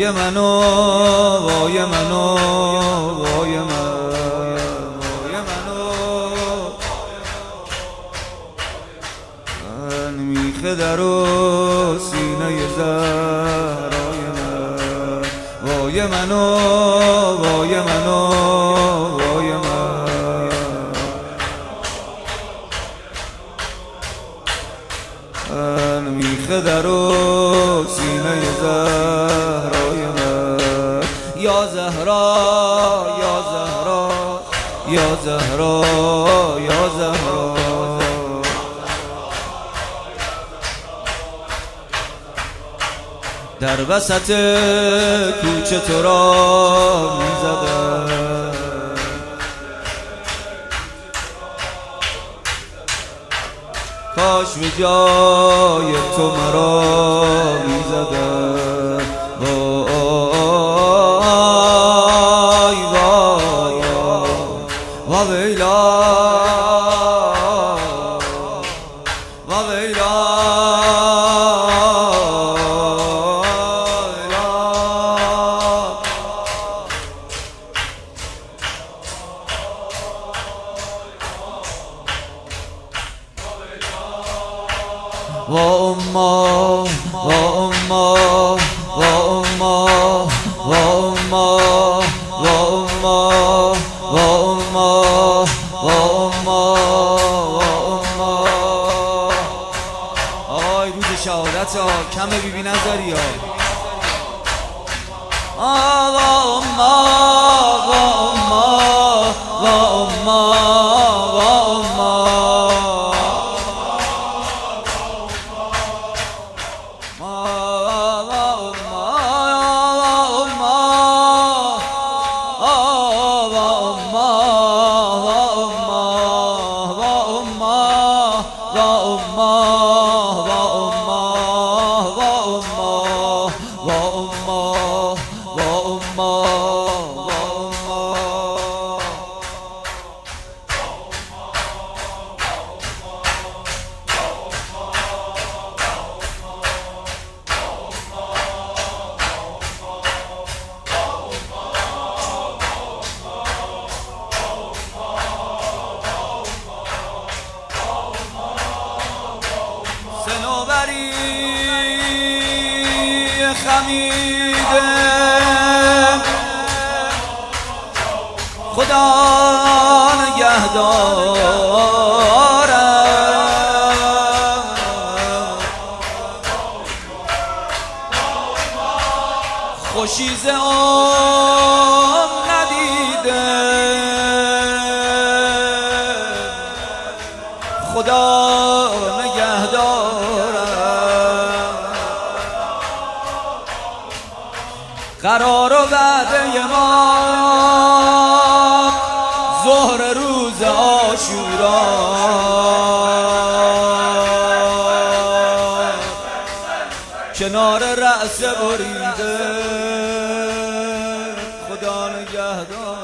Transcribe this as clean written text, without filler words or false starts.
وای منو وای منو وای من وای منو من میخه در و سینه زهرای من وای منو وای منو وای من میخه در و سینه زهرای من یا زهرا یا زهرا یا زهرا یا زهرا در وسط کوچه تو را میزدم کاش به جای تو مرا میزدم وای وای ویلا ویلا و اما و اما و اما و اما و اما و اما و اما و اما آی روز شهادت ها کم بیبی نذاری ها و اما و اما و اما صنوبری خمیده خدا نگهدارم خوشی ز عمر ندیده خدا نگهدارم قرار و وعده ما ظهر روز عاشورا کنار رأس بریده خدا نگهدار